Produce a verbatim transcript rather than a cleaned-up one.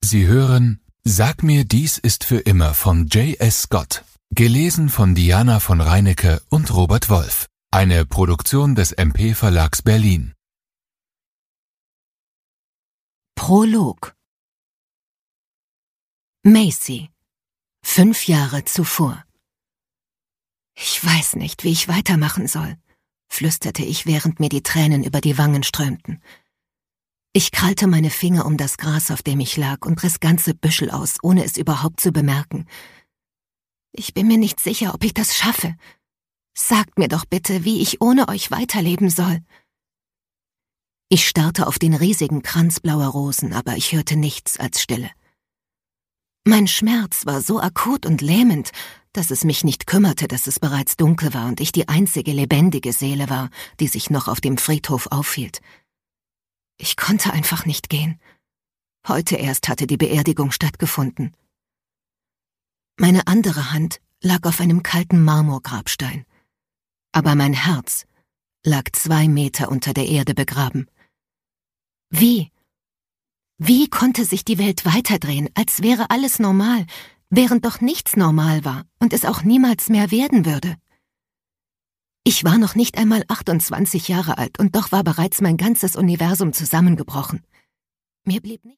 Sie hören Sag mir, dies ist für immer von J S Scott. Gelesen von Diana von Reinecke und Robert Wolf. Eine Produktion des M P Verlags Berlin. Prolog. Macy. Fünf Jahre zuvor. »Ich weiß nicht, wie ich weitermachen soll«, flüsterte ich, während mir die Tränen über die Wangen strömten. Ich krallte meine Finger um das Gras, auf dem ich lag, und riss ganze Büschel aus, ohne es überhaupt zu bemerken. »Ich bin mir nicht sicher, ob ich das schaffe. Sagt mir doch bitte, wie ich ohne euch weiterleben soll.« Ich starrte auf den riesigen Kranz blauer Rosen, aber ich hörte nichts als Stille. Mein Schmerz war so akut und lähmend, dass es mich nicht kümmerte, dass es bereits dunkel war und ich die einzige lebendige Seele war, die sich noch auf dem Friedhof aufhielt. Ich konnte einfach nicht gehen. Heute erst hatte die Beerdigung stattgefunden. Meine andere Hand lag auf einem kalten Marmorgrabstein. Aber mein Herz lag zwei Meter unter der Erde begraben. Wie? Wie konnte sich die Welt weiterdrehen, als wäre alles normal, während doch nichts normal war und es auch niemals mehr werden würde? Ich war noch nicht einmal achtundzwanzig Jahre alt und doch war bereits mein ganzes Universum zusammengebrochen. Mir blieb nicht